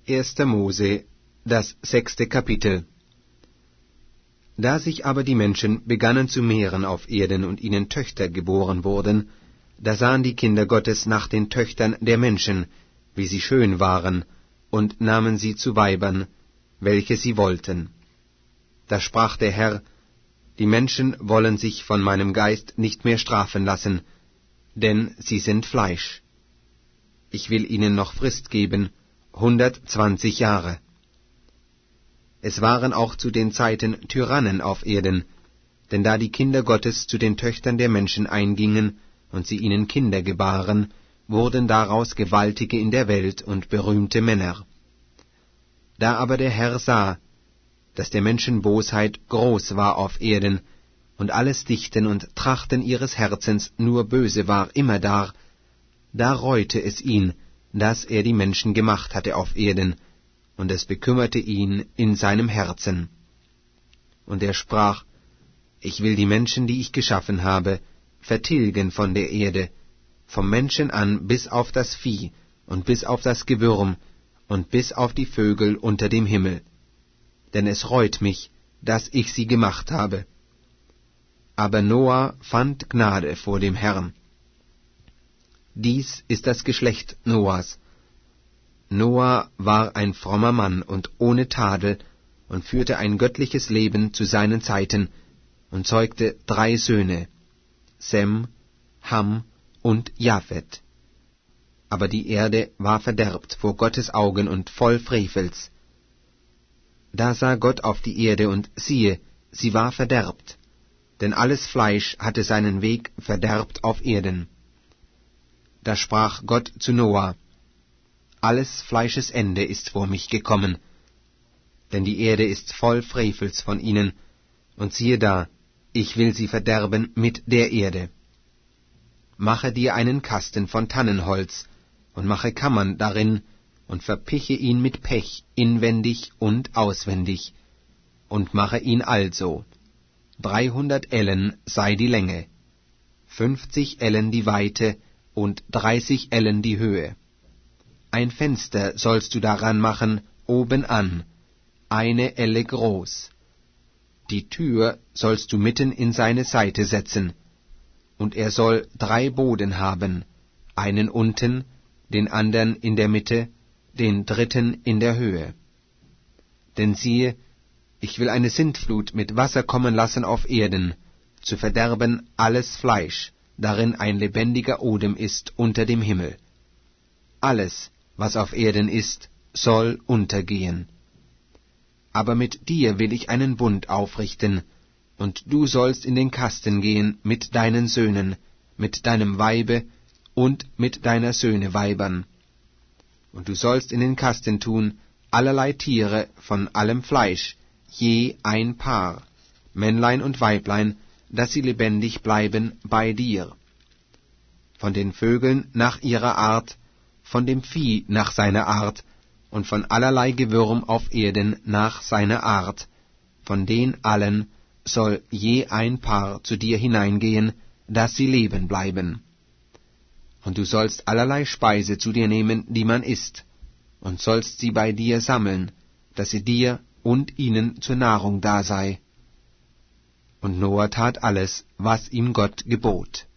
1. Mose, das 6. Kapitel. Da sich aber die Menschen begannen zu mehren auf Erden und ihnen Töchter geboren wurden, da sahen die Kinder Gottes nach den Töchtern der Menschen, wie sie schön waren, und nahmen sie zu Weibern, welche sie wollten. Da sprach der Herr: Die Menschen wollen sich von meinem Geist nicht mehr strafen lassen, denn sie sind Fleisch. Ich will ihnen noch Frist geben, 120 Jahre. Es waren auch zu den Zeiten Tyrannen auf Erden, denn da die Kinder Gottes zu den Töchtern der Menschen eingingen und sie ihnen Kinder gebaren, wurden daraus Gewaltige in der Welt und berühmte Männer. Da aber der Herr sah, dass der Menschen Bosheit groß war auf Erden, und alles Dichten und Trachten ihres Herzens nur böse war immerdar, da reute es ihn, dass er die Menschen gemacht hatte auf Erden, und es bekümmerte ihn in seinem Herzen. Und er sprach: Ich will die Menschen, die ich geschaffen habe, vertilgen von der Erde, vom Menschen an bis auf das Vieh und bis auf das Gewürm und bis auf die Vögel unter dem Himmel. Denn es reut mich, dass ich sie gemacht habe. Aber Noah fand Gnade vor dem Herrn. Dies ist das Geschlecht Noahs. Noah war ein frommer Mann und ohne Tadel und führte ein göttliches Leben zu seinen Zeiten und zeugte 3 Söhne, Sem, Ham und Japhet. Aber die Erde war verderbt vor Gottes Augen und voll Frevels. Da sah Gott auf die Erde, und siehe, sie war verderbt, denn alles Fleisch hatte seinen Weg verderbt auf Erden. Da sprach Gott zu Noah: Alles Fleisches Ende ist vor mich gekommen, denn die Erde ist voll Frevels von ihnen, und siehe da, ich will sie verderben mit der Erde. Mache dir einen Kasten von Tannenholz, und mache Kammern darin, und verpiche ihn mit Pech inwendig und auswendig, und mache ihn also. 300 Ellen sei die Länge, 50 Ellen die Weite und 30 Ellen die Höhe. Ein Fenster sollst du daran machen, obenan, 1 Elle groß. Die Tür sollst du mitten in seine Seite setzen, und er soll 3 Boden haben, einen unten, den andern in der Mitte, den dritten in der Höhe. Denn siehe, ich will eine Sintflut mit Wasser kommen lassen auf Erden, zu verderben alles Fleisch, darin ein lebendiger Odem ist unter dem Himmel. Alles, was auf Erden ist, soll untergehen. Aber mit dir will ich einen Bund aufrichten, und du sollst in den Kasten gehen mit deinen Söhnen, mit deinem Weibe und mit deiner Söhne Weibern. Und du sollst in den Kasten tun allerlei Tiere von allem Fleisch, je ein Paar, Männlein und Weiblein, dass sie lebendig bleiben bei dir. Von den Vögeln nach ihrer Art, von dem Vieh nach seiner Art, und von allerlei Gewürm auf Erden nach seiner Art, von den allen soll je ein Paar zu dir hineingehen, dass sie leben bleiben. Und du sollst allerlei Speise zu dir nehmen, die man isst, und sollst sie bei dir sammeln, dass sie dir und ihnen zur Nahrung da sei. Und Noah tat alles, was ihm Gott gebot.